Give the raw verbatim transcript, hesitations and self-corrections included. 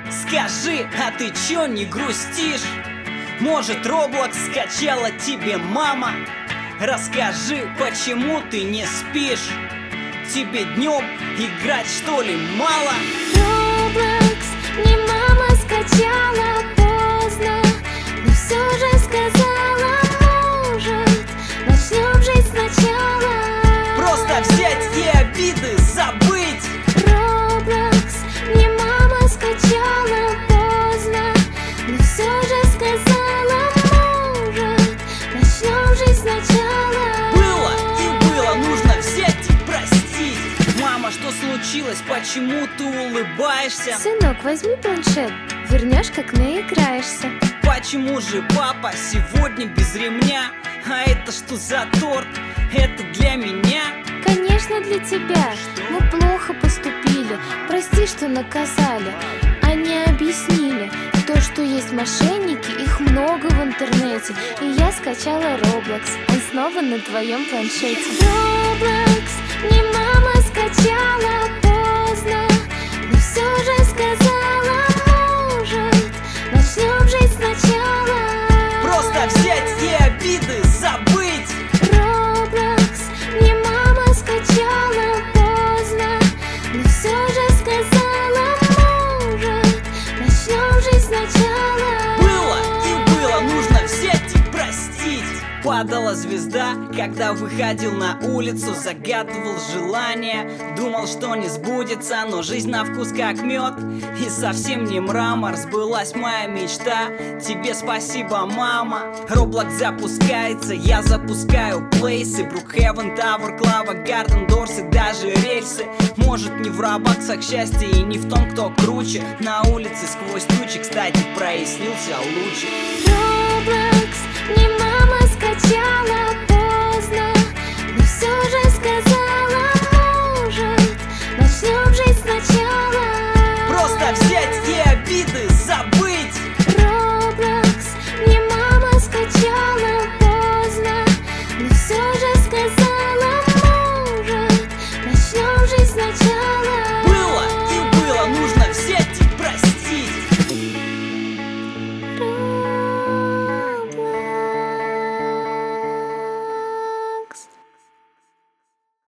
Скажи, а ты чё не грустишь? Может, Roblox скачала тебе мама? Расскажи, почему ты не спишь? Тебе днем играть что ли мало? Roblox мне мама скачала поздно, но все же сказала, может, начнем жить сначала. Просто взять и обиды забыть. Roblox мне мама скачала поздно, но все же сказала, может, начнем жить сначала. Было и было, нужно взять и простить. Мама, что случилось? Почему ты улыбаешься? Сынок, возьми планшет, вернешь, как наиграешься. Почему же папа сегодня без ремня? А это что за торт? Это для меня? Конечно, для тебя. Мы плохо поступили, прости, что наказали. Они объяснили, то, что есть мошенники, их много в интернете. И я скачала Roblox, он снова на твоем планшете. Roblox мне мама скачала поздно, но все же сказала, может, начнем жить сначала. Просто взять и обиды забыть. Roblox мне мама скачала поздно, но все же сказала, может, начнем жить сначала. Было и было, нужно взять и простить. Падала звезда, когда выходил на улицу, загадывал желание, думал, что не сбудется, но жизнь на вкус как мед, и совсем не мрамор, сбылась моя мечта. Тебе спасибо, мама. Roblox запускается, я запускаю плейсы, Brookhaven, Tower, Клава, Garden Doors и даже рельсы. Может, не в робаксах счастье и не в том, кто круче. На улице сквозь тучи, кстати, прояснился лучик. Roblox мне мама скачала поздно,